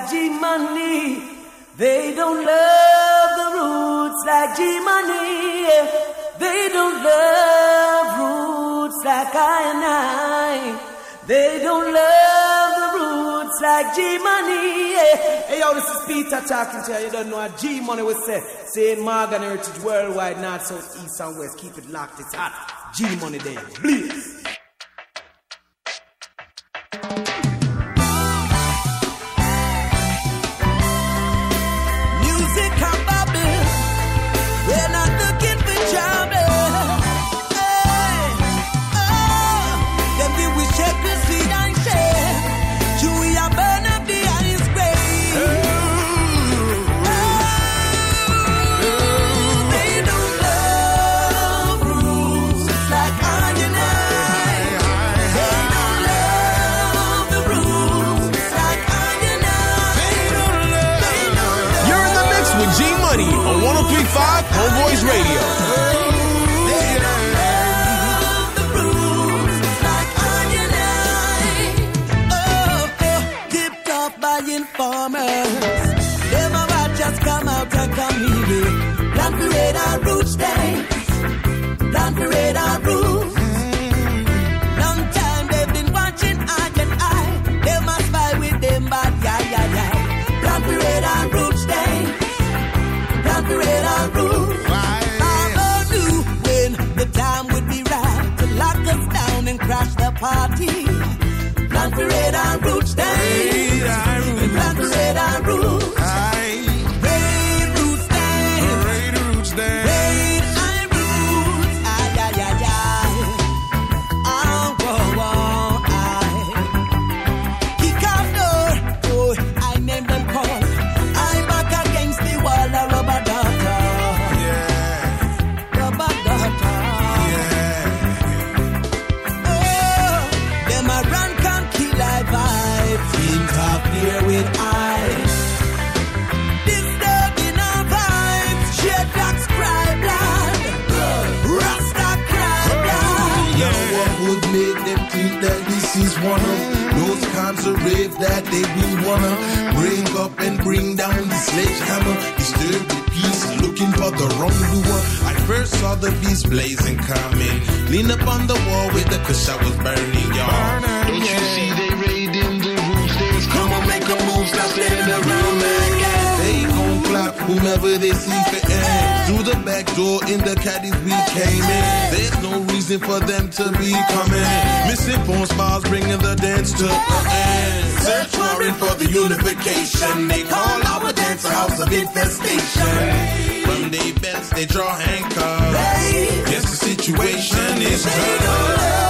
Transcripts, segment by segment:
like G-Money. They don't love the roots like G-Money. They don't love roots like I and I. They don't love the roots like G-Money. Hey yo, this is Peter talking to you. You don't know what G-Money will say. St. Morgan Heritage Worldwide, North, South, East and West. Keep it locked, it's hot. G-Money there, please. G-Money on 103.5 Homeboys Radio. Tipped off by informers. Them about just come out and come here. Plan to raid our roots day. Plan to raid our roots. Long time they've been watching eye and eye. They must spy with them bad, yeah. Plan to raid our roots day. To raid our roots. I knew when the time would be right to lock us down and crash the party. Plan to raid our roots day. Plan to raid our roots. Raid roots day. Raid roots day. Raid our roots. Ay. Kick out door. Oh, I named them call. I'm back against the wall. A rubber dog. Here with eyes, disturbing our vibes. Dreadlocks cry blood, Rasta cry blood. Yo, what would make them think that this is one of those kinds of rave that they will wanna bring up and bring down the sledgehammer, disturb the peace, looking for the wrongdoer. I first saw the beast blazing coming, lean up on the wall with the kush I was burning, y'all. Don't you see they raiding the roof stairs? Come on, make a move, stop standing around, man. They gon' clap whomever they see for end. Through the back door in the caddies we came in. There's no reason for them to be coming. Missing phone smiles, bringing the dance to an end. Search warrant for the unification. They call our dance a house of infestation. From their belts they draw handcuffs. Yes, the situation is tough.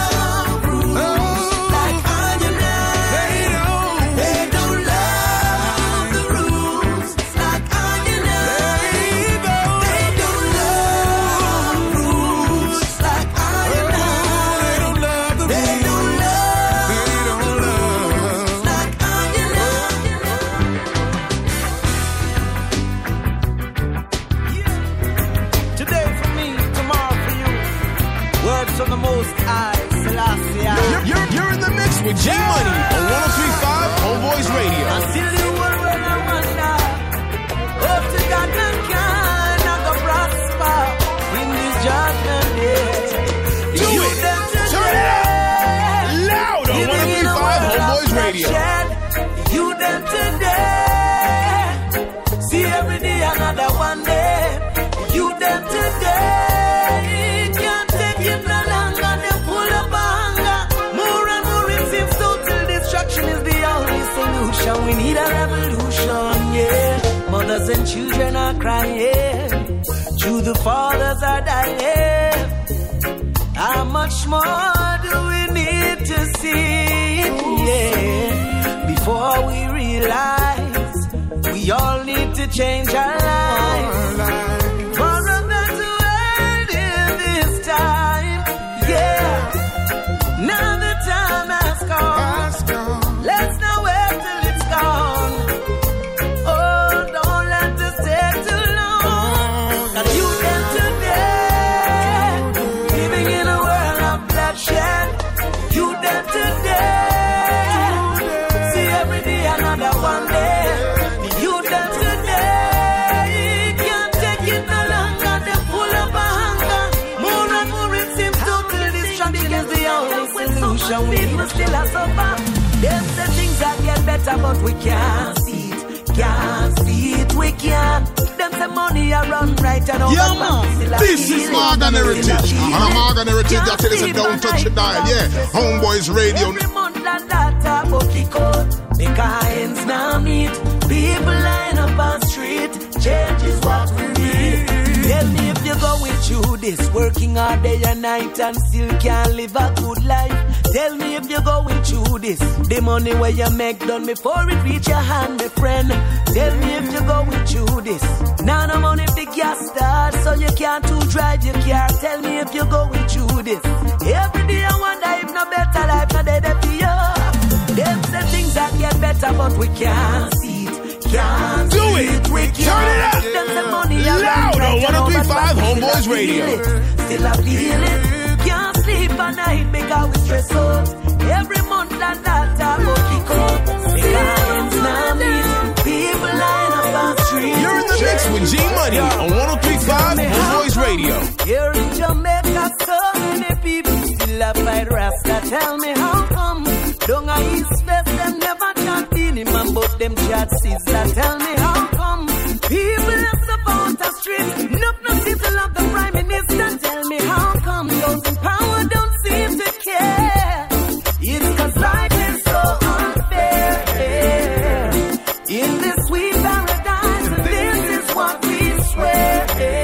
You're in the mix with G-Money on 103.5 Homeboys Radio. I still the world when I wonder. Hope to God mankind not go prosper in this judgment day. Do it! Turn it up! Loud on 103.5 Homeboys Radio. You them today. See every day another one day. You them today. Can't take it no longer. They pull up anger. More and more it seems total destruction is the only solution. We need a revolution, yeah. Mothers and children are crying. True, the fathers are dying. How much more do we need to see? Yeah. Before we realize we all need to change our lives. For a better world in this time. Yeah. Now the time has come. Let's not wait till it's gone. Oh, don't let this take too long. Now you them today, living in a world of bloodshed. You them today, see every day another one day. our people still a suffer. Them say things that get better, but we can't see it. Can't see it, we can't. Them say money a run right and over. Yeah, man. This is Morgan Heritage. And a Morgan Heritage that tell us don't touch the dial. Yeah, Homeboys Radio. Every month and that about kick out. Make our hands now meet. People line up on street. Change is what we need. Tell me if you're going through this, working all day and night and still can't live a good life. Tell me if you're going through this, the money where you make done before it reach your hand, my friend. Tell me if you're going through this. Now no money for gas start, so you can't to drive your car. Tell me if you're going through this. Every day I wonder if no better life, no day for you. Them say things that get better, but we can't see it. Can't do it. We can't. Turn it up. Them say money Loud on 103.5 Homeboys Radio. Still I feel it. Can't sleep at night because we stress out. Every month and that I go kick out. Because now meet people line up on street. You're in the mix with G Money on 103.5 Homeboys Radio. Here in Jamaica, so many people still have fight Rasta. Tell me how come? Don't I East West, them never chat in him, but them chat Caesar. Tell me how come? People are support the street. No people love the Prime Minister. Tell me how come? Those in power don't seem to care. It's cause life is so unfair. In this sweet paradise, this is what we swear.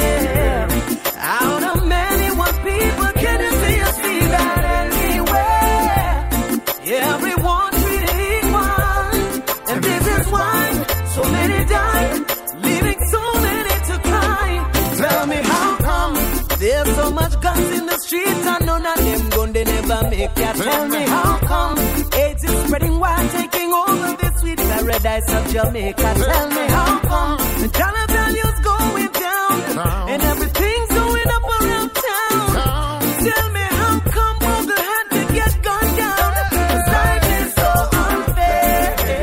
Out of many one people, can you see us see that anywhere? Everyone treated equal, and this is why so many die, leaving so many to cry. Tell me how come there's so much guns in the streets and none of them gun they never make ya. Tell me how come AIDS is spreading while taking over this sweet paradise of Jamaica. Tell me how come the dollar value's going down and everything's going up around town. Tell me how come Google had to get gunned down. Cause life is so unfair.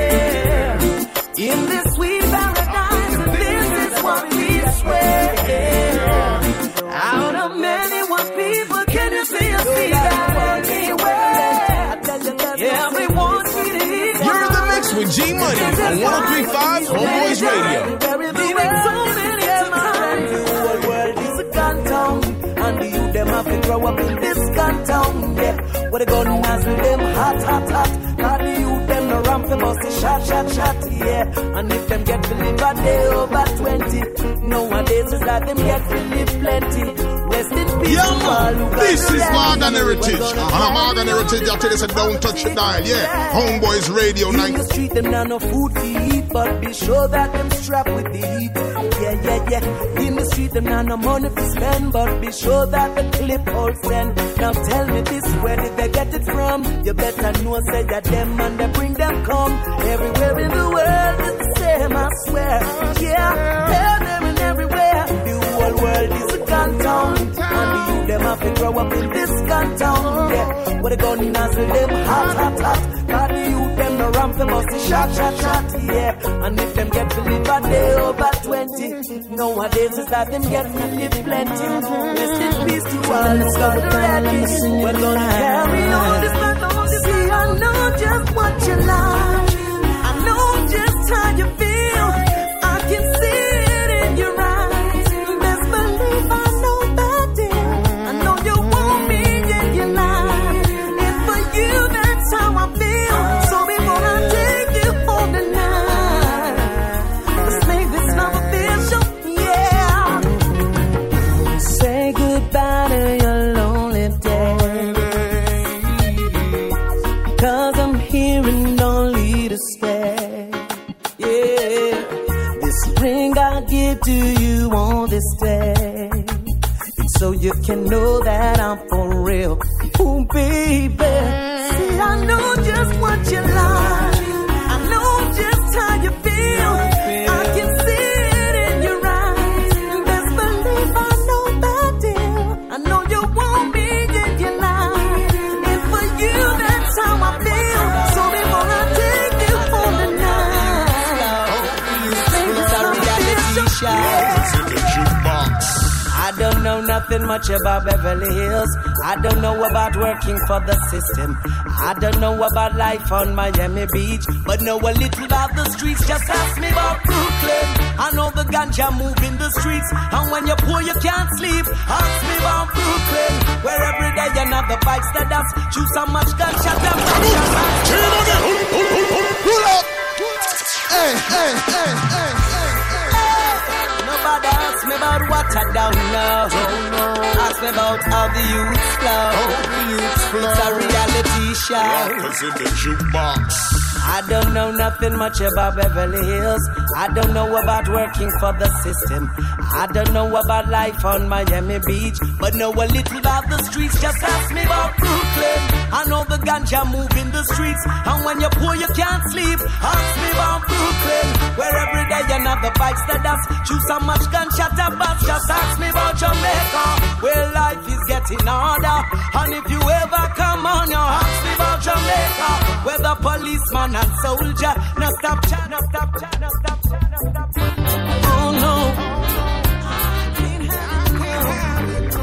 In this sweet paradise, this is what we swear. Out of many one people, can you see us see that anywhere? Everyone's treated equal. You're in the mix with G Money on 103.5 Homeboys Radio. Leaving so many to cry. The whole world is a gun town, and the youth them have to grow up in this gun town. Yeah, where the gun has them hot. Cause the youth them no ramp them must shot. Yeah, and if them get to live a day over 20, nowadays is that them get to live plenty. Rest in peace. Yeah, man. This is Morgan Heritage. And a Morgan Heritage that tell us don't touch the dial. Yeah, Homeboys Radio. In the street them now no food to eat, but be sure that them strapped with the heat. Yeah. In the street them now no money to spend, but be sure that the clip all send. Now tell me this, where did they get it from? You better know, say that them and they bring them come. Everywhere in the world it's the same, I swear. Yeah, there and everywhere. The whole world is a gun town, and the youth them have to grow up in this gun town. Yeah, where the gun nozzle them hot. Cause the youth them no ramp them must shot. Yeah, and if them get to live a day over 20, nowadays is that them get to live plenty. Rest in peace to all the scum ready. We're gonna carry on this battle. See, I know just what you like. I know just how you feel. I can see it in your eyes. Best believe I know that deal. I know you want me in your life. And for you, that's how I feel. So before I take you home tonight, let's make this love official, yeah. Say goodbye to your lonely day. Cause I'm here and only to stay. Yeah, this ring I give to you on this day, it's so you can know that I'm for real. Ooh, baby, see, I know just what you like. I know just how you feel. I can see it in your eyes. Best believe I know that deal. I know you want me in your life. And for you, that's how I feel. So before I take you home tonight, I don't know nothing nothing much about Beverly Hills. I don't know about working for the system. I don't know about life on Miami Beach, but know a little about the streets. Just ask me about Brooklyn. I know the ganja move in the streets, and when you're poor you can't sleep. Ask me about Brooklyn, where every day another bikes the dust. Choose how much ganja them. Pull up. Hey. Nobody ask me about what I don't know. Ask me about how the youths flow. It's a reality show. Rockers in the jukebox. I don't know nothing much about Beverly Hills. I don't know about working for the system. I don't know about life on Miami Beach, but know a little about the streets. Just ask me about Brooklyn. I know the ganja move in the streets, and when you're poor you can't sleep. Ask me about Brooklyn, where every day another bites the dust. Choose how much ganja to bust. Just ask me about Jamaica, where life is getting harder. And if you ever come on, you ask me about Jamaica, where the policeman and soldier, no stop chat, no stop chat, no stop chat, no stop chat. Oh no, I can't have it.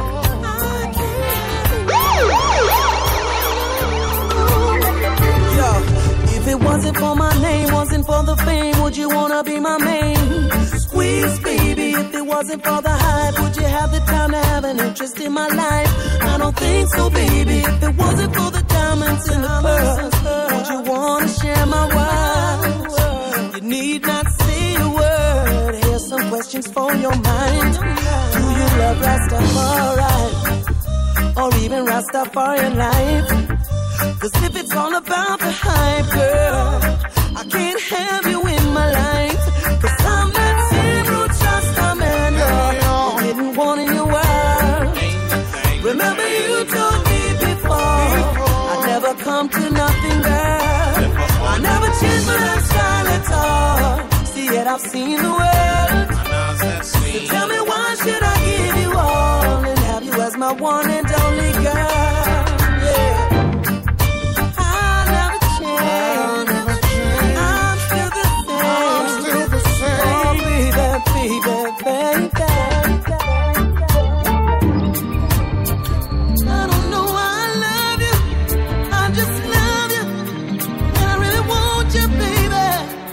Yo, if it wasn't for my name, wasn't for the fame, would you wanna be my main squeeze, baby? If it wasn't for the hype, would you have the time to have an interest in my life? I don't think so, baby. If it wasn't for the diamonds and the pearls, would you wanna share my world? You need not say a word. Here's some questions for your mind. Do you love Rastafari, or even Rastafari life? Cause if it's all about the hype, girl, I can't have you in my life. Cause I'm that same roots Rasta man, girl. I didn't want in your world. Remember you told me before, I never come to nothing, girl. I never changed my lifestyle at all. See yet I've seen the world. So tell me why should I give you all and have you as my one and only girl? Yeah. I never changed. I'm still the same. Oh, baby. I don't know why I love you. I just love you. And I really want you, baby.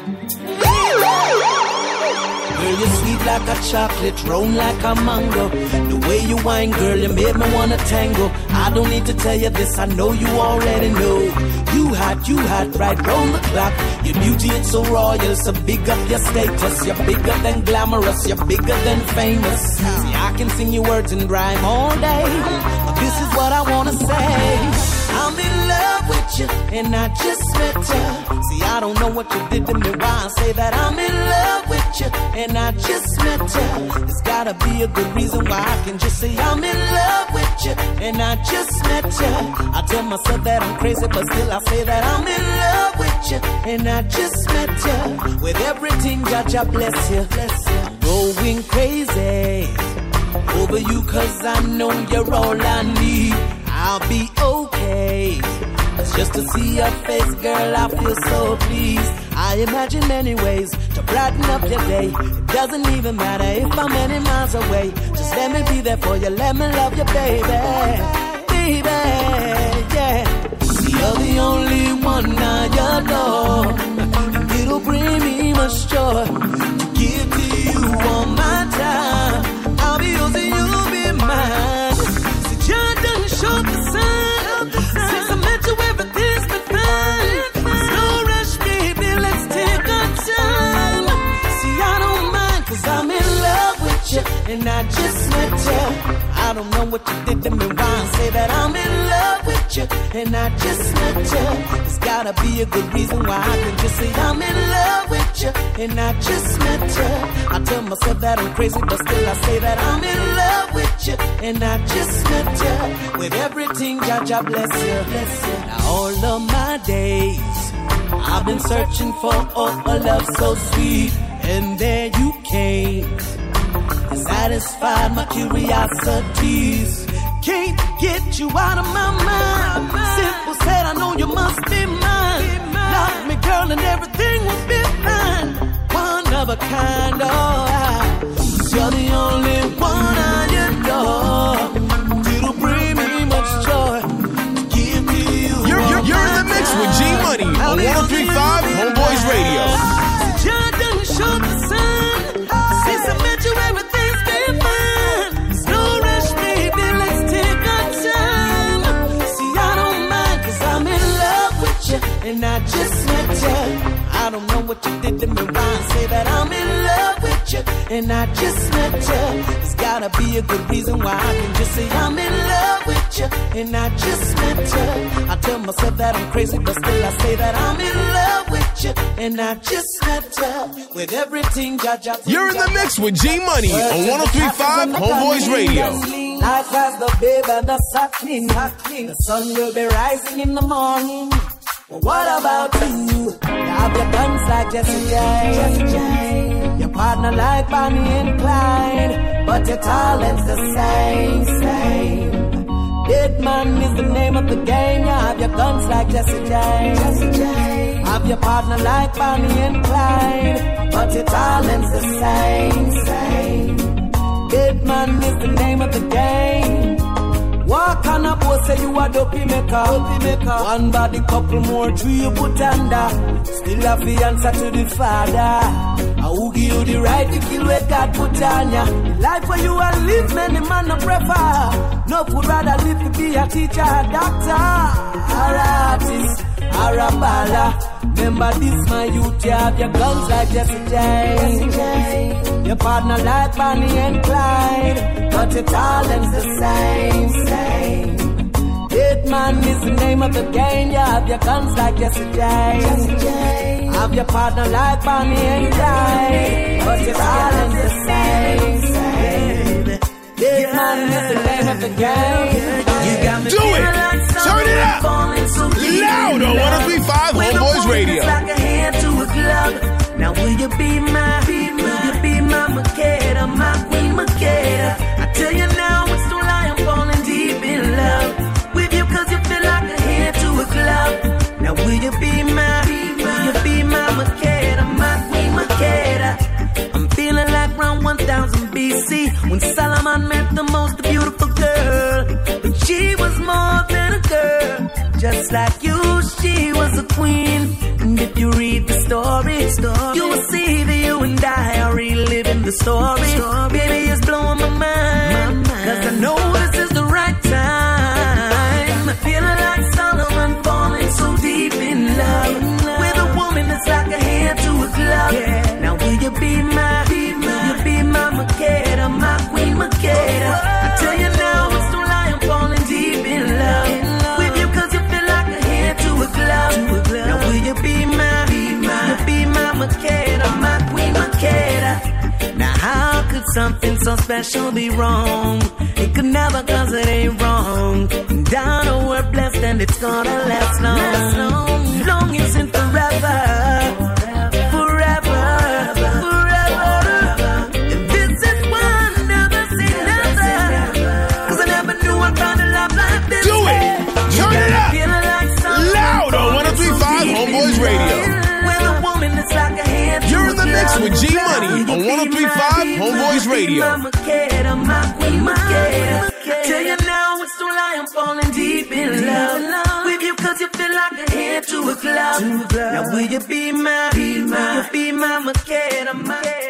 Girl, you're sweet like a chocolate, round like a mango. The way you whine, girl, you made me wanna tango. I don't need to tell you this, I know you already know. You hot, right round the clock. Your beauty, it's so royal, so big up your status. You're bigger than glamorous, you're bigger than famous. See, I can sing you words and rhyme all day, but this is what I wanna say. I'm in love with you, and I just met you. See, I don't know what you did to me, why I say that I'm in love with you, and I just met you. There's gotta be a good reason why I can just say I'm in love with you, and I just met you. I tell myself that I'm crazy, but still I say that I'm in love with you, and I just met you. With everything, Jah bless you. I'm going crazy over you, cause I know you're all I need. I'll be okay. It's just to see your face, girl, I feel so pleased. I imagine many ways to brighten up your day. It doesn't even matter if I'm many miles away. Just let me be there for you, let me love you, baby. Baby, yeah. See, you're the only one I adore, and it'll bring me much joy to give to you all my time. I'll be yours and you'll be mine. See, Jah done showed the sun. Since I met you, everything's been fine. There's no rush, baby, let's take our time. See, I don't mind, cause I'm in love with you, and I just met you. I don't know what you did to me, why I say that I'm in love with you, and I just met you. There's gotta be a good reason why I can just say I'm in love with you, and I just met you. I tell myself that I'm crazy, but still I say that I'm in love with you, and I just met you. With everything, Jah bless you. Now all of my days I've been searching for a love so sweet, and there you came. You satisfied my curiosities. Can't get you out of my mind. Simple said, I know you must be mine. Love me, girl, and everything will be fine. One of a kind, oh, you're the only one I adore. on 103.5 Homeboys Radio. Jordan showed the sun. Since I met you, everything's been fine. Slow rush, baby, let's take our time. See, I don't mind, cause I'm in love with you, and I just met you. I don't know what you did to me, why I say that I'm in love with you, and I just met you. There's gotta be a good reason why I can just say I'm in love with you, and I just met you. I tell myself that I'm crazy, but still I say that I'm in love with you, and I just met you. With everything, Jaja. You're in the mix with G Money on 103.5 Homeboys Radio. Life has the babe and the suckling. The sun will be rising in the morning. Well, what about you? You have your guns like Jesse James. Your partner like Bonnie and Clyde. But your talent's the same. Dead man is the name of the game. You have your guns like Jesse James. Have your partner like Bonnie and Clyde. But your talent's the same. Dead man is the name of the game. Walk on a boat, say you a dopey maker. One body, couple more, three you put under. Still have the answer to the father. I will give you the right to kill where God put on ya. Life where you are live, many man no prefer. No would rather live to be a teacher, a doctor, or a artist, or a baller. Remember this, my youth, you have your guns like Jesse James. Your partner like Bonnie and Clyde. But your talent's the same. Dead man is the name of the game. You have your guns like Jesse James. Have your partner like Bonnie and Clyde. But your talent's the same. Dead man is the name of the game. You got me Do it! Turn it up! Loud on 103.5 Homeboys Radio. Like a hand to a glove. Now will you be my Makeda, my queen Makeda? I tell you now, it's no lie, I'm falling deep in love with you, cause you feel like a hand to a glove. Now will you be my Makeda, my queen Makeda? I'm feeling like around 1000 BC when Solomon met the most beautiful girl. But she was more than a girl, just like you, she was a queen. And if you read the story, you will see that you and I are reliving the story. Baby, it's blowing my mind, cause I know this is the right time. Feeling like Solomon, falling so deep in love with a woman that's like a hand to a glove. Now will you be my Makeda, my queen Makeda? I tell you now, it's no lie, I'm falling deep in love with you, cause you feel like a hand to a glove. Now will you be my Makeda, my queen Makeda? Now how could something so special be wrong? It could never, cause it ain't wrong. And I know we're blessed and it's gonna last long. Long isn't forever. This is one, never see never. Cause I never knew I found a love like this. Do it! Turn it up! Loud on 103.5 Homeboys Radio. You're in the mix with G Money on 103.5 Homeboys Radio. Tell you now, it's no lie, I'm falling deep in love with you, cause you feel like a hand to a glove. Now will you be my Makeda,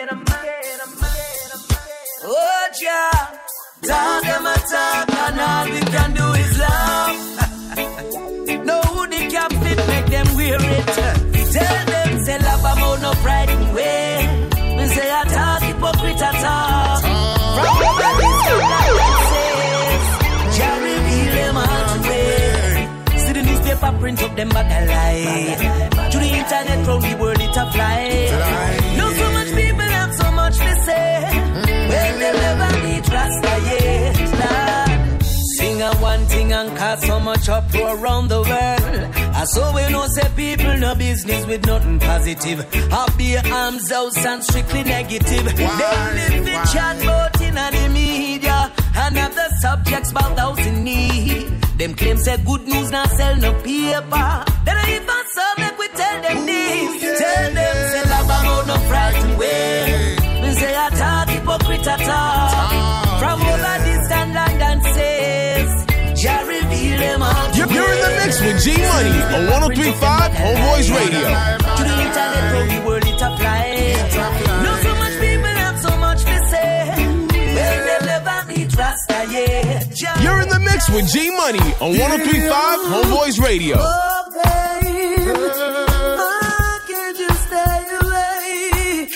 oh yeah, talk them a talk and all we can do is love. No, they can't fit, make them wear it. Tell them, say love about no pride and way. We say I talk, hypocrite at all. From the bodies to the says, Jah reveal them all today. See the newspaper print up them back a lie. To the internet from the world it a fly. Know so much people have so much to say. Well, they never meet Rasta yet. Sing a one thing and cause so much uproar around the world. I saw we know say people no business with nothing positive. I'll be arms out and strictly negative. They live the chat about in the media and have the subjects about those in need. Them claim say good news not sell no paper. Then I even serve like we tell them this. Tell them say love about no frightened way. We say I talk hypocrite at all. From over distant land and says Jah reveal them all. You're in the mix with with G Money on 103.5 Homeboys Radio. To the internet, through the world, it's a fly. Not so much people have so much to say. Well, they never need Rasta yet. You're in the mix with G Money on 103.5 Homeboys Radio. Oh, babe, why can't you stay away?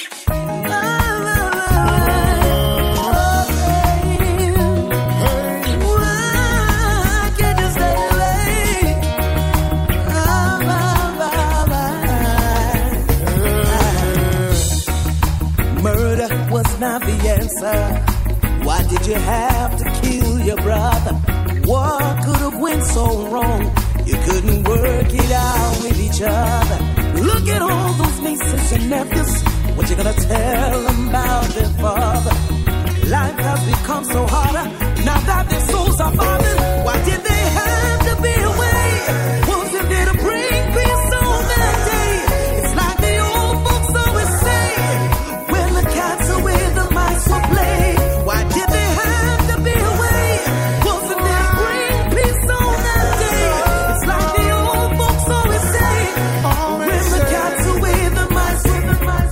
Not the answer. Why did you have to kill your brother? What could have went so wrong? You couldn't work it out with each other. Look at all those nieces and nephews. What you gonna tell them about their father? Life has become so harder now that their souls are falling. Why did they have to be away? Wasn't there to bring peace on that day? It's like the old folks always say, when the cat's away, the mice will play. Why did they have to be away? Wasn't there to bring peace on that day? It's like the old folks always say, when the cat's away, the mice will play.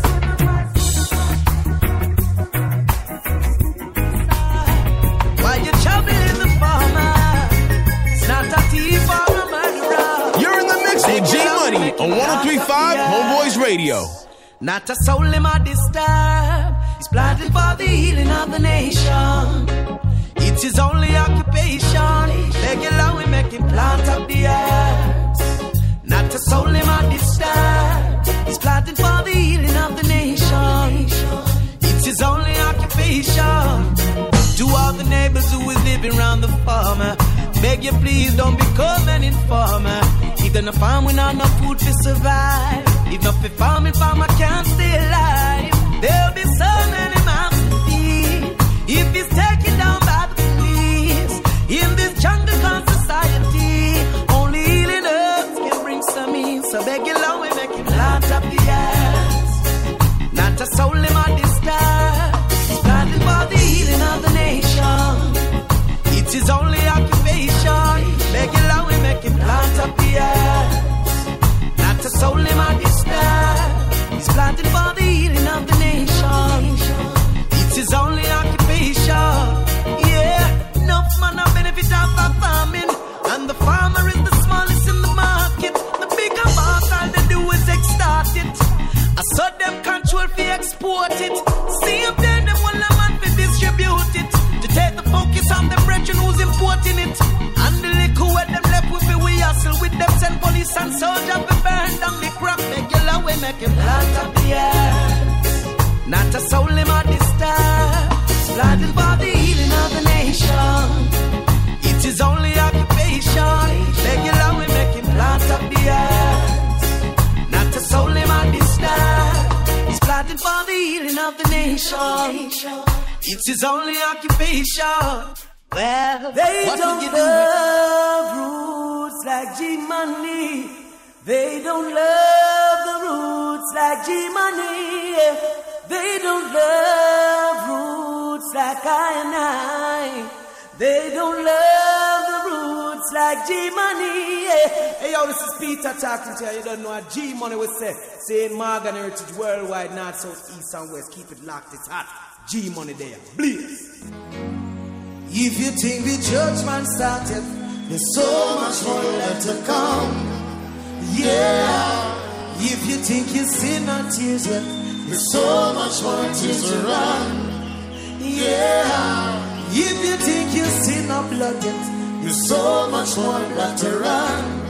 Why you troubling the farmer? It's not a thief or a murderer. You're in the mix with G Money on 103.5 Homeboys Radio. Not a soul him a disturb. He's planted for the healing of the nation. It's his only occupation. Beg you allow him, make him plant up the earth. Not a soul him a disturb. He's planted for the healing of the nation. It's his only occupation. To all the neighbors who is living around the farmer, beg you please don't become an informer. If they're not farm, we not enough food to survive. If not for farming, farmer can't stay alive. There'll be so many mouths to feed if he's taken down by the police. In this jungle called society, only healing herbs can bring some ease. So beg you allow me, make him plant up the earth. Not a soul in my disturb. He's planting for the healing of the nation. It's his only occupation. Beg you allow me, make him plant up the earth. Not a soul in my disturb. He's planting for the healing of the nation. It's his only occupation. Yeah, enough man a benefit of our farming, and the farmer is the smallest in the market. The bigger boss, all they do is extort it. I saw them control fi export it. See up there, them one man fi distribute it. To take the focus on the brethren who's importing it. And the liquor where them left with me, we hustle with them. Send police and soldiers to burn down the crap. Make you love, we make him plant up the earth. Not a soul in my disturb. Planting for the healing of the nation. It's his only occupation. Make you love, we make him plant up the earth. Not a soul in my disturb. He's planting for the healing of the nation. It's his only occupation. Well, they don't love roots like G-Money. They don't love the roots like G-Money. They don't love roots like I and I. They don't love the roots like G-Money. Hey, yo, this is Peter talking to you. You don't know what G-Money would say. Saying Morgan Heritage worldwide, north, south, east, and west. Keep it locked, it's hot. G-Money there, please. If you think the judgment started, there's so much more left to come. Yeah. If you think you sin not tears yet, there's so much more tears to run. Yeah. If you think you sin not blood yet, there's so much more blood to run.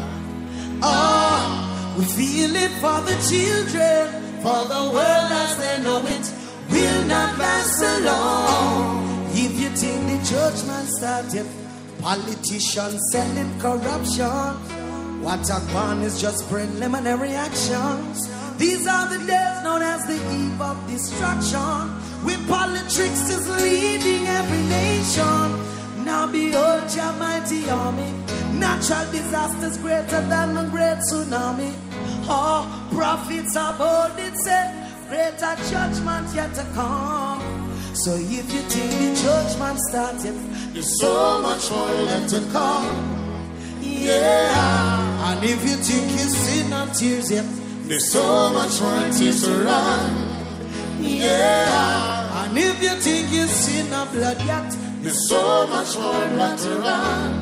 Oh, we feel it for the children, for the world as they know it will not last alone. If you think the judgment started, politicians selling corruption, what a one is just preliminary actions. These are the days known as the eve of destruction, where politics is leading every nation. Now behold your mighty army, natural disasters greater than a great tsunami. Oh, prophets of old it said, greater judgment yet to come. So if you think the judgment started, there's so much more left to come. Yeah. And if you think you see no tears yet, There's so much more tears to run. yeah. And if you think you see no blood yet, There's so much more blood to run.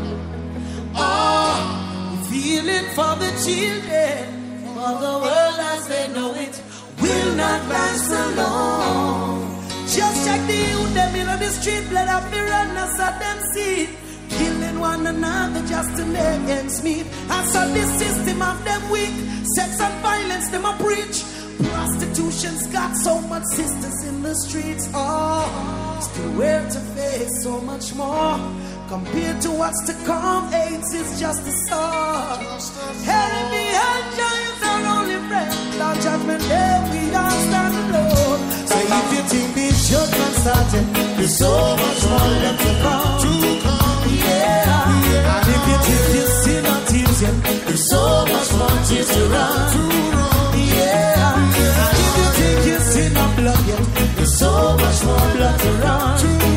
feel it for the children, for the world as they know it will not last alone. Just check the youth, them in on the street, blood up the runners at them seat, killing one another just to make ends meet. And so this system of them weak, sex and violence them a preach. Prostitution's got so much sisters in the streets. Still where to face so much more. Compared to what's to come, AIDS is just a start. Enemy and giants are only friends. On judgment day we all stand alone. So if you think this judgment started, there's so much more left to come. Yeah. And if you think you see no tears yet, there's so much more tears to run. Yeah. And if you think you see no blood yet, there's so much more blood to run.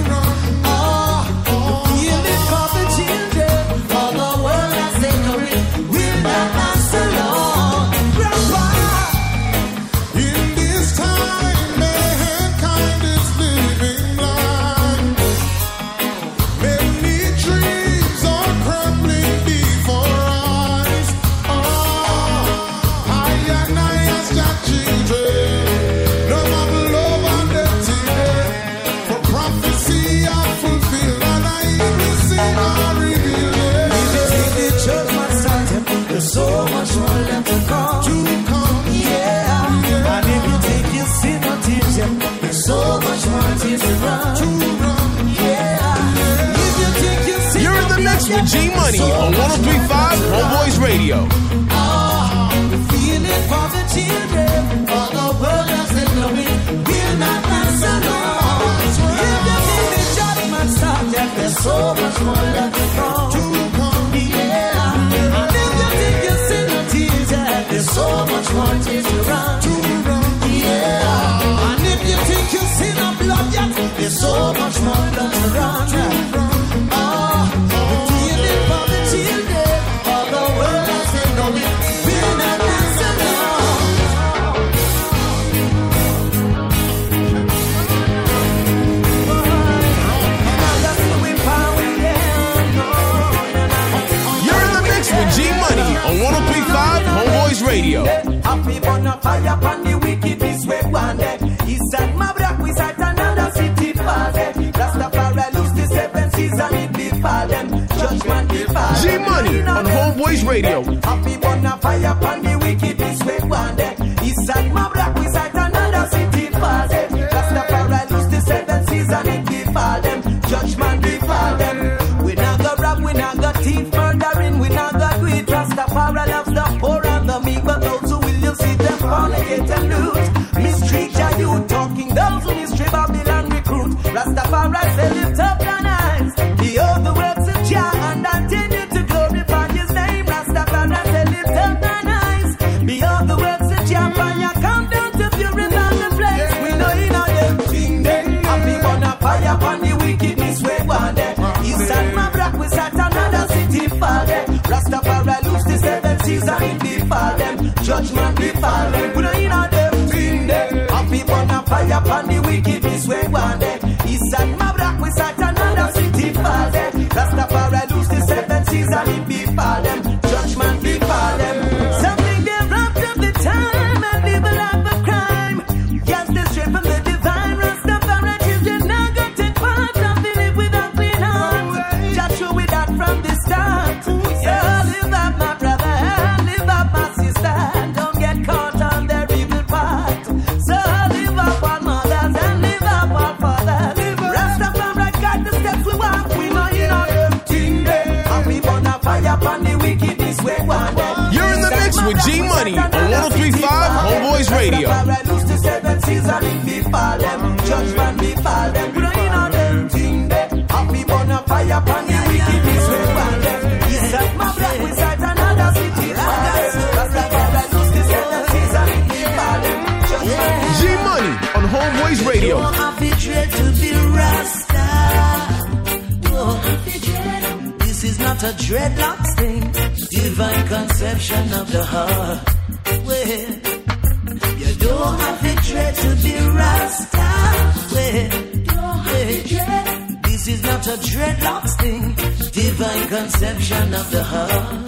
You're in the mix with G Money on 103.5 Homeboys Radio. Feel it for the children, for the world as they know it will not last alone. If you think the judgment started, there's so much more left to come. Yeah. And if you think you see no tears yet, there's so much more tears to run. Yeah. And if you think you see no blood yet, there's so much more blood to run. Feel it for the children, for the world as they know it will not last alone. You're in the mix with G Money on 103.5 Homeboys Radio. Happy on fire upon the wickedness we wanted. East and Mabrak, we sight another city for them. Rastafari lose the 7 seas and it befall them. Judgment befall them. G Money on Homeboys Radio. Happy on fire upon the wickedness we wanted. East and Mabrak, we sight another city for them. Rastafari lose the 7 seas and it befall them. Judgment befall them. We not go rob, we not go thief, murdering, we not go do it. Rastafari loves the poor and the meek, but those who will you see them fornicate and loot. Mistreat your youth, talking those who mistreat Babylon recruit. Rastafari say lift up thine eyes, behold the works of Jah, and continue to glorify his name. Rastafari say lift up thine eyes, behold the works of Jah, and you come down to purify the place. We know you know them thing then. Happy on a fire upon the wickedness we want them. East and Mabrak, we start another city for them. Rastafari lose the 7 seas and it befall them. Judgment befall them. We know you know them thing then. Happy on a fire upon the wickedness we want them. East and Mabrak, we start another city for them. Rastafari lose the 7 seas and it befall them. Judgment befall them. Something they robbed of the time and live a life of crime. Yes, they straight from the divine. Rastafari children now go take part of the live without clean heart. Just show with that from the start. So live up my brother, live up my sister. Don't get caught on their evil part. So live up our mothers and live up our fathers. Rastafari guide the steps we walk. We know you know them thing there. Happy on a fire upon the wickedness we want them. You're in the mix with G Money on 103.5 Homeboys Radio. Rastafari lose the 7 seas and it befall them. Judgment befall them. We know you know them thing there. Happy on a fire upon the wickedness we want them. East of Mabrak, we sight another city for them. Rastafari lose the 7 seas and it befall them. Judgment G Money on Homeboys Radio. I'm dread to be Rasta. This is not a dreadlocks thing. Still divine conception of the heart. Well, you don't have to dread to be Rasta. This is not a dreadlocks thing. Divine conception of the heart.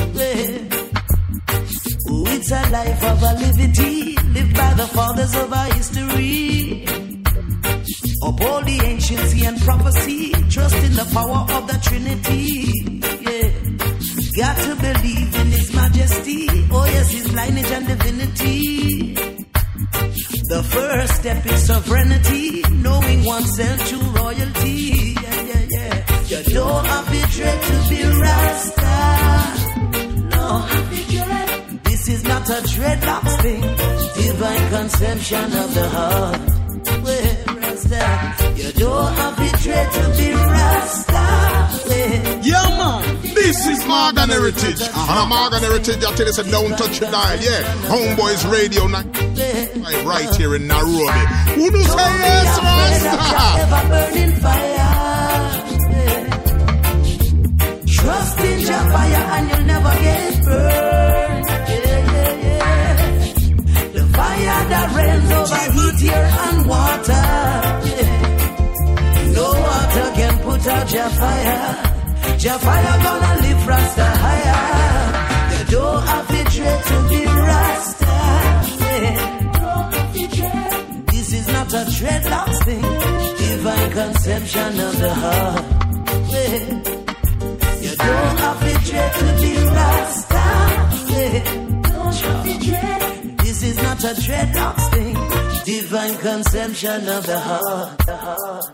Oh, it's a life of a liberty, lived by the fathers of our history. Uphold the anciency and prophecy, trust in the power of the Trinity. Yeah, got to believe in His majesty. Oh yes, His lineage and divinity. The first step is sovereignty, knowing oneself true royalty. Yeah. You don't have to dread to be Rasta. No, this is not a dreadlocks thing. Divine conception of the heart. Well, Rasta, you don't have to dread to be Rasta. Yeah, man. This is Morgan Heritage. And Morgan Heritage, I tell you, don't touch the dial. Yeah, Homeboys Radio right here in Nairobi. Who do say yes, Rasta? Burning fire. Trust in your fire and you'll never get burned. Yeah. The fire that rains over heat, air and water. Yeah. No water can put out your fire. Your fire gonna lift Rasta higher. You don't have to dread to be Rasta. Yeah. This is not a dreadlocks thing. Divine conception of the heart. Yeah. You don't have to dread to be Rasta. Yeah. This is not a dreadlocks thing. Divine conception of the heart. The heart.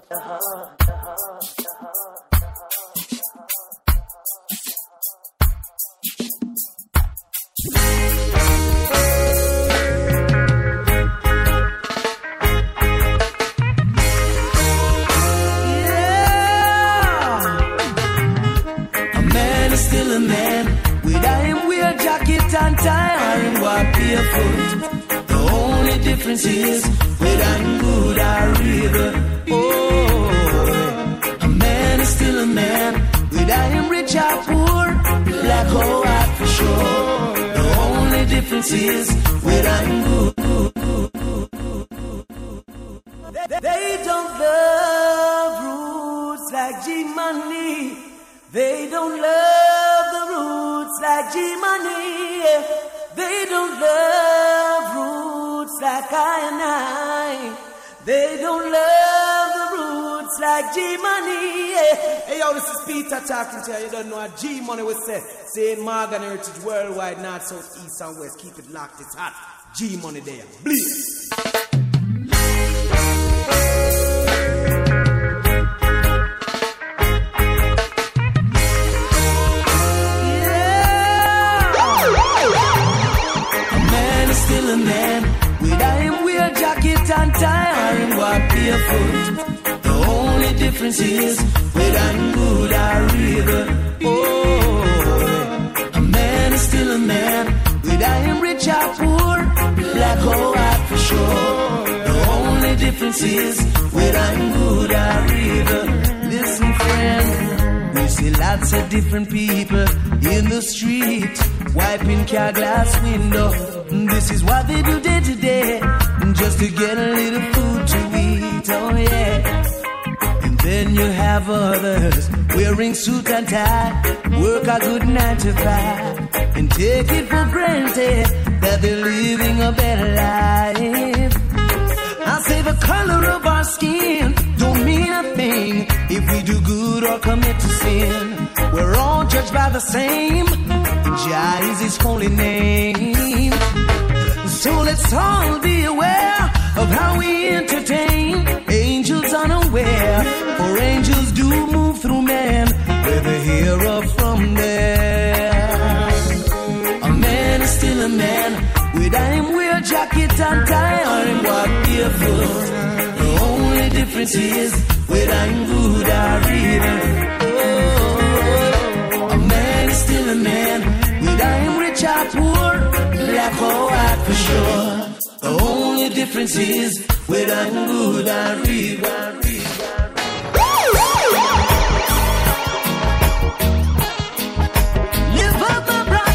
Still a man, whether him wear jacket and tie or him walk barefoot. The only difference is whether him good or evil. Oh, a man is still a man, whether him rich or poor, black or white for sure. The only difference is whether him good. They don't love roots like G-Money. They don't love the roots like G-Money. They don't love roots like I and I. They don't love the roots like G-Money. Hey yo, this is Peter talking to you. You don't know what G-Money was said. Saying Morgan Heritage worldwide, north, south, east and west. Keep it locked, it's hot. G-Money there. Please. And tie or him walk barefoot. The only difference is whether I'm good or evil. Oh, a man is still a man, whether him rich or poor, black or white for sure. The only difference is whether I'm good or evil. Listen, friend, we see lots of different people in the street, wiping car glass window. This is what they do day to day, just to get a little food to eat, oh yeah. And then you have others wearing suit and tie, work a good 9 to 5, and take it for granted that they're living a better life. I say the color of our skin don't mean a thing if we do good or commit to sin. We're all judged by the same, and Jah is His holy name. So let's all be aware of how we entertain angels unaware. For angels do move through man, whether here or from there. A man is still a man, whether him wear jacket and tie or him walk barefoot. The only difference is whether I'm good or evil. Oh, a man is still a man, whether him rich or poor, black or white for sure. The only difference is whether I'm good or evil. Live up the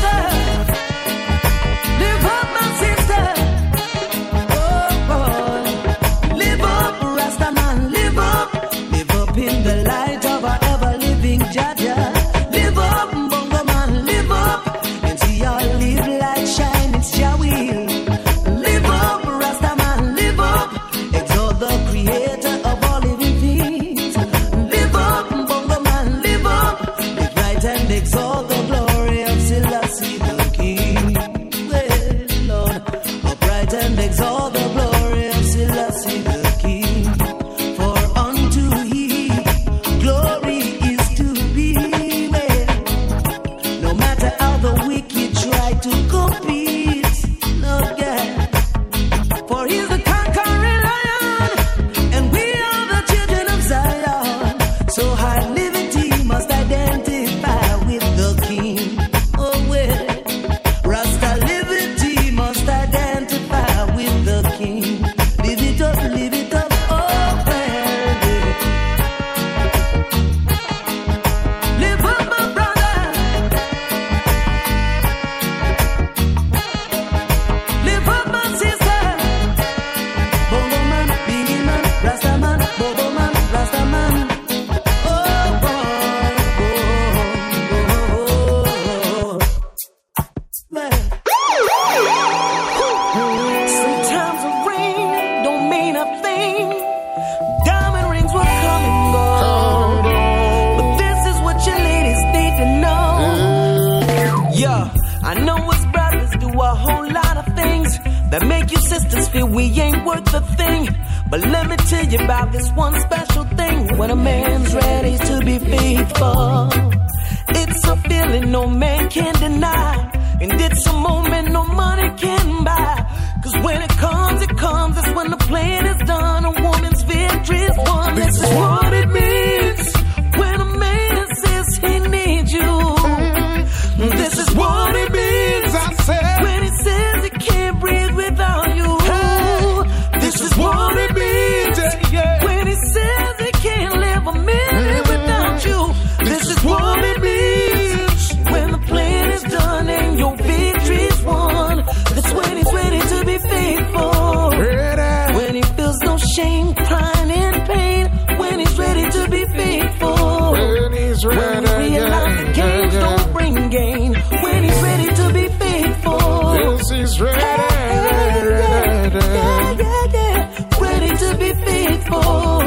that make you sisters feel we ain't worth a thing. But let me tell you about this one special thing. When a man's ready to be faithful, it's a feeling no man can deny, and it's a moment no money can buy. Cause when it comes, that's when the plan is done. A woman's victory is won. This is what it means when a man says he needs you. This is what it means, I said, when he says he can't breathe without you. This is what it means when he says he can't live a minute without you. This is what it means when the plan is done and your victory is won. That's when he's ready to be faithful. When he feels no shame, crying in pain. When he's ready to be faithful. When he realizes the games don't bring gain. When he's ready to be faithful. Yes, he's ready. Ready to be faithful.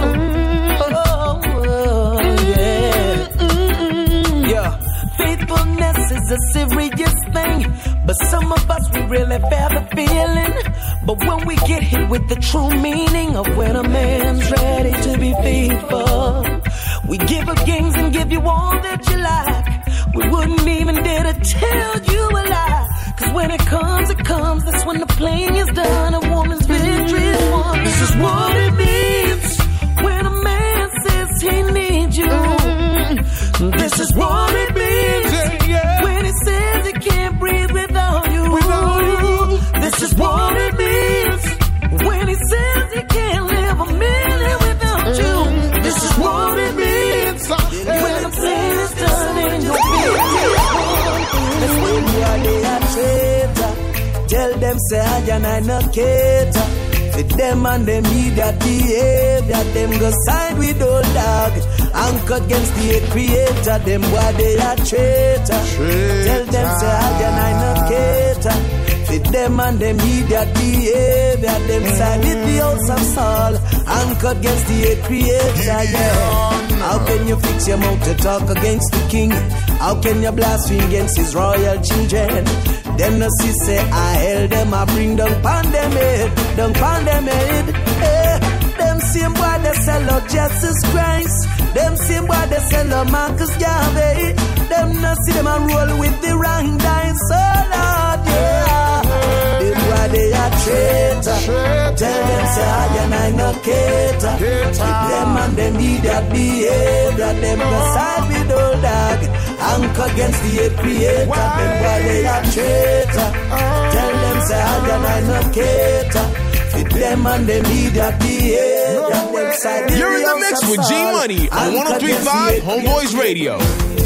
Faithfulness is a serious thing, but some of us, we really feel the feeling. But when we get hit with the true meaning of when a man's ready to be faithful, we give up games and give you all that you like. We wouldn't even dare to tell you a lie. Cause when it comes, that's when the playing is done. A woman's victory is won. This is what it means when a man says he needs you. This is what it means when he says he can't breathe without you. This is what it means when he says he can't live a minute without you. This is what it means when the plan is done and your victory is won. That's when you are the traitor. Tell them say I and I not cater. With them and them idiot behavior, them go side with old dog. Anchored against the creator, them why they are traitor. Tell them say I and I not cater. With them and them idiot behavior, them side with the house of Saul. Anchored against the creator, yeah. How can you fix your mouth to talk against the king? How can you blaspheme against his royal children? Them no see say I held them, I bring down pan them head, down pan them head. Hey, them same boy they sell out Jesus Christ. Them same boy they sell out Marcus Garvey. Them no see them a roll with the wrong dice. So Lord, yeah. Them why they are traitor. Tell them say I and I no cater. Them and them idiot behavior. Them go side with old dog. Anchor against the creator. Them why they are traitor. Tell them say I and I no cater. Fit them and them idiot behavior. You're in the mix with G Money on 103.5 Homeboys Radio.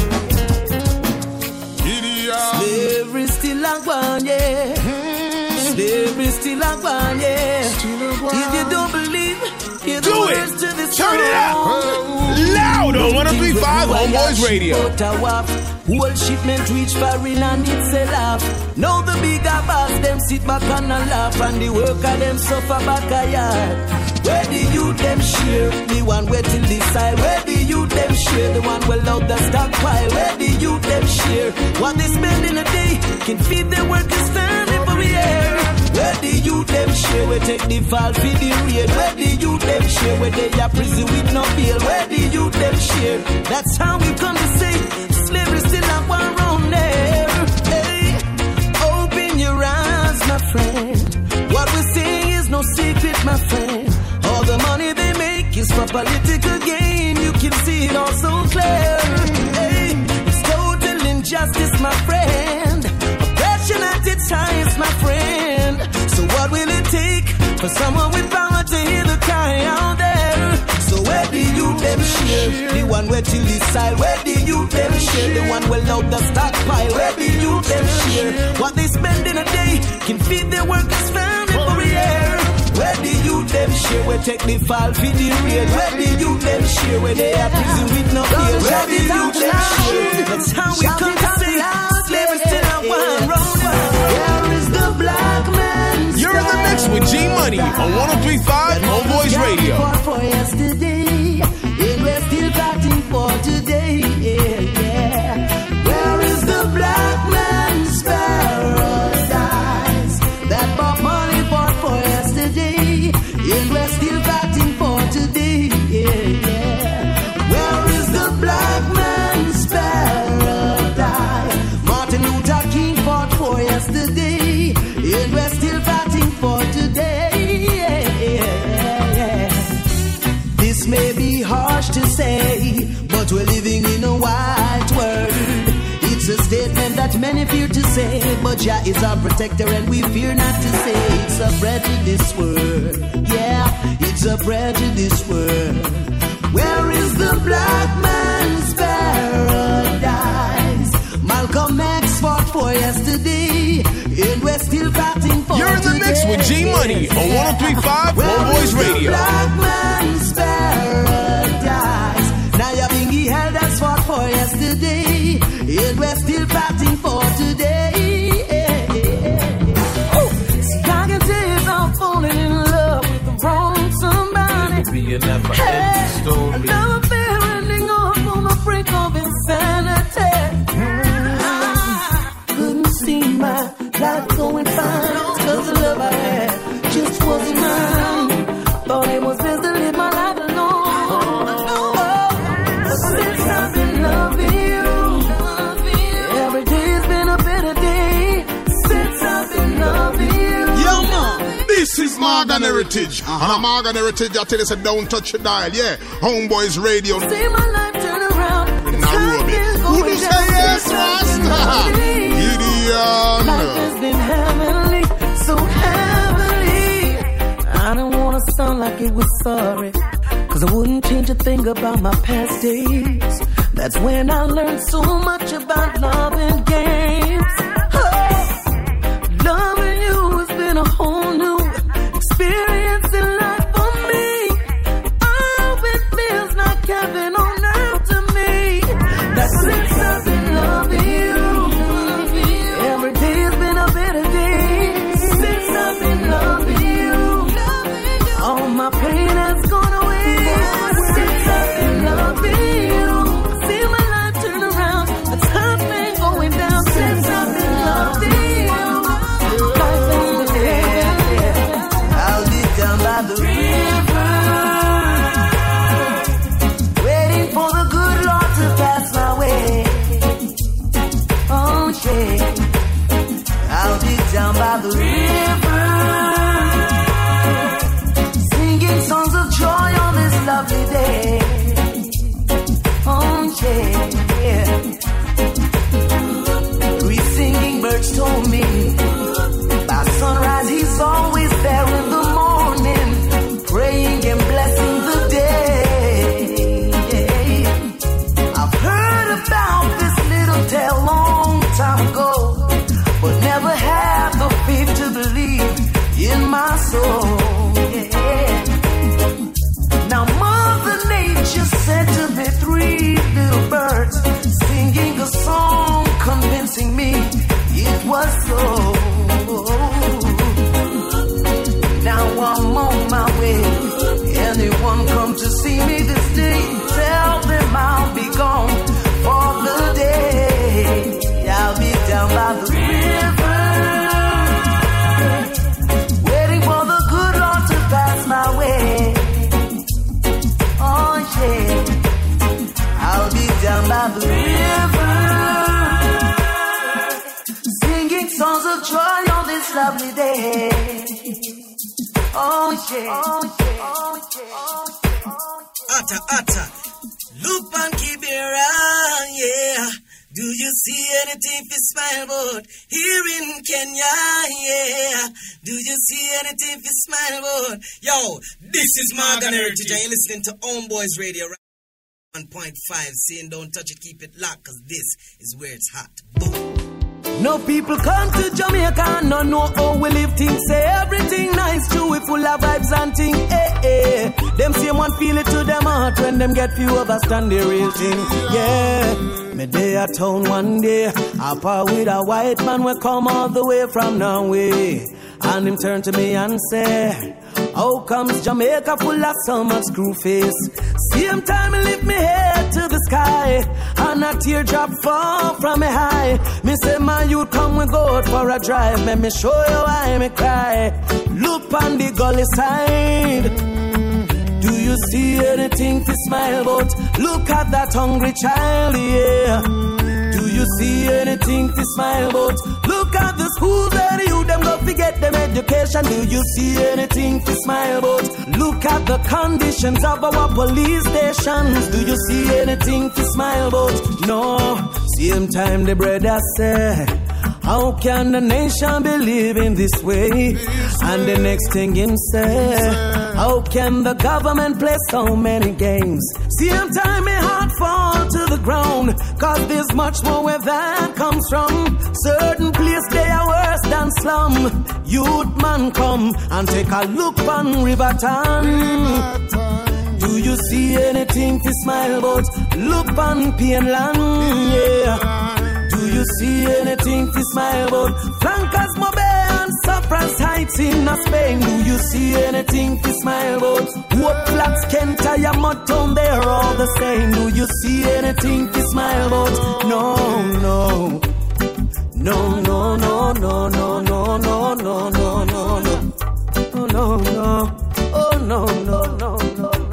Slavery still a one, yeah. Slavery still a one, yeah. If you don't believe, hear the words to this song. Turn it up loud on 103.5 Homeboys Radio. Whole shipment reach foreign and it sell off. Now the bigger boss them sit back and a laugh, and the worker them suffer back a yard. Where the youth them share, the one where till decide. Where the youth them share, the one well out the stockpile. Where the youth them share, what they spend in a day can feed their workers' family for a year. Where the youth them share, we take the fall for the raid. Where the youth them share, where they are prison with no bail. Where the youth them share, that's how we come to say slavery still a one round there. Hey, open your eyes, my friend. What we're saying is no secret, my friend. All the money they make is for political gain. You can see it all so clear. Hey, it's total injustice, my friend. Oppression at its highest, my friend. So what will it take for someone with power to hear the cry out there? So where the youth them share, the one where till decide. Where the youth them share, the one well out the stockpile. Where the youth them share, what they spend in a day can feed their workers' family for a year. Where the youth them share, we take the fall for the raid. Where the youth them share, where they are prison with no bail. Where the youth them share, that's how we come to say slavery still a one round. Where is the black man? You're in the mix with G Money on 103.5 Homeboys Radio. For yesterday, and we're still fighting for today. Yeah. Where is the black man's paradise? That bought money for But we're living in a white world. It's a statement that many fear to say, but Jah is our protector and we fear not to say. It's a prejudice world. Yeah, it's a prejudice world. Where is the black man's paradise? Malcolm X fought for yesterday, and we're still fighting for You're in the mix with G Money on 103.5 Homeboys Radio. Black man's paradise. Now you're being held as fought for yesterday, and we're still fighting for today. Oh, see, I can tell I'm falling in love with the wrong somebody. Be a never-ending story. Another fair ending off on the brink of insanity. Couldn't see my life going fine, 'cause the love I had just wasn't mine. Thought it was best to live my life alone. But since I've been loving you, every day's been a better day. Since I've been loving you. Yo, man, this is Morgan Heritage. And a Morgan Heritage, I tell you, don't touch your dial. Yeah, Homeboys Radio. See my life turn around. Nairobi. Who do say yes, Rasta? Gideon. Life has been heavenly, so heavenly. I don't wanna sound like it was sorry, 'cause I wouldn't change a thing about my past days. That's when I learned so much about love and games. Oh, loving you has been a whole new experience in life for me. Oh, it feels like heaven on earth to me. That's since I've been loving you. Every day has been a better day. Since I've been loving you, all my pain has gone away. Since I've been loving you, see my life turn around. The time's been going down. Since I've been loving you, life has been heaven. I'll be down by the river, waiting for the good Lord to pass my way. Oh yeah, I'll be down by the river, singing songs of joy on this lovely day. Oh yeah, three singing birds told me by sunrise he's always there in the morning, praying and blessing the day. I've heard about this little tale long time ago, but never had the faith to believe in my soul. Yeah. Now Mother Nature sent to me three little birds, singing a song, convincing me it was so. Now I'm on my way. Anyone come to see me this day, tell them I'll be gone for the day. I'll be down by the river, waiting for the good Lord to pass my way. Oh yeah, I'll be down by the river, singing songs of joy on this lovely day. Oh yeah, oh yeah, oh yeah, oh yeah. Atta, look and keep it around, yeah. Do you see anything for smile boat here in Kenya, yeah? Do you see anything for smile boat? Yo, this is Morgan Heritage and you're listening to Homeboys Radio 1.5, saying don't touch it, keep it locked, 'cause this is where it's hot. Boom. No people come to Jamaica and no know how we live things. Say everything nice too, we full of vibes and thing. Them same one feel it to them heart when them get few understand the real thing. Yeah, me day at town one day, I par with a white man we come all the way from Norway, and him turn to me and say, how comes Jamaica full of so much screw face? Same time he lift me head to the sky, and a teardrop fall from me high. Me say, my youth, come we go out for a drive. Let me show you why me cry. Look on the gully side. Do you see anything to smile about? Look at that hungry child, yeah. Do you see anything to smile about? Look at the schools where the youth them go forget them education. Do you see anything to smile about? Look at the conditions of our police stations. Do you see anything to smile about? No. Same time the brother say, how can the nation be living this way? And the next thing him say, how can the government play so many games? Same time my heart fall to the ground, cause there's much more where that comes from. Certain place they are worse than slum. Youth man come and take a look on Riverton. Do you see anything to smile about? Look on Pienland, yeah. Do you see anything to smile about? Flankers, Mobe and Cyprus Heights in Spain. Do you see anything to smile about? Hope Flats, Kentire, Mudtown, they're all the same. Do you see anything to smile about? No, no. No, no, no, no, no, no, no, no, no, no, no. Oh, no, no. Oh, no, no, no, no, no.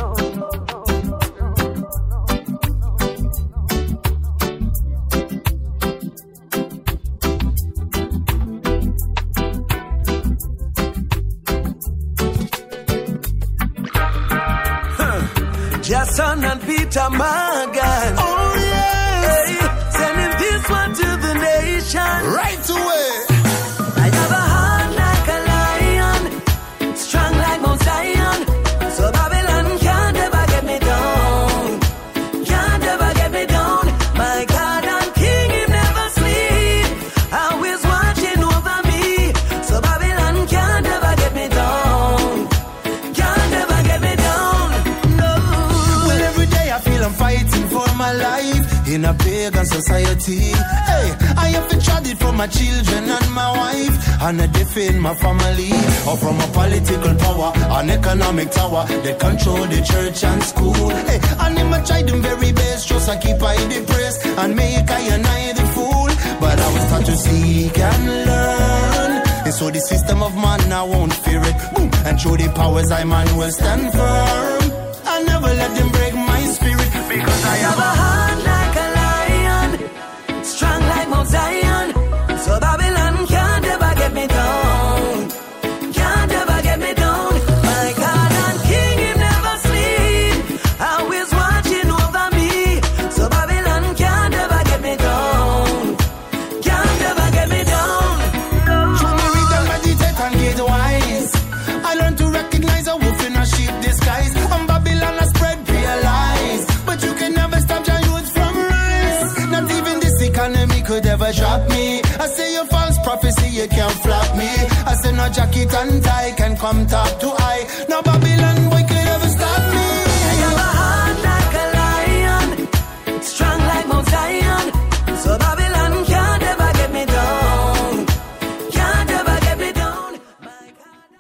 Jason and Peter Morgan. Oh yes. Hey, sending this one to the nation. Right away. I have a heart like a lion, strong like Mount Zion. So Babylon can't ever get me down. Can't ever get me down. My God and King, He never sleep. Always watching over me. So Babylon can't ever get me down. Can't ever get me down. No. Well, every day I feel I'm fighting for my life in a pagan society. Hey, I have to trade it for my children and my wife, and I defend my family, or from a political power, an economic tower that control the church and school. Hey, and them I try them very best, just I keep I depressed and make I and I the fool. But I was taught to seek and learn, and so the system of man I won't fear it. Boom, and through the powers I man will stand firm. I never let them break my spirit, because I have a heart like a lion, strong like Mount Zion. So Babylon can't ever get me down. Can't ever get me down. My God and King, He never sleep. Always watching over me. So Babylon can't ever get me down. Can't ever get me down. Show me read and meditate and get wise. I learned to recognize a wolf in a sheep disguise. And Babylon has spread real lies, but you can never stop your youth from rise. Not even this economy could ever drop me. I say your false prophecy, you can't flop me. I say no jacket and tie can come top to eye. No Babylon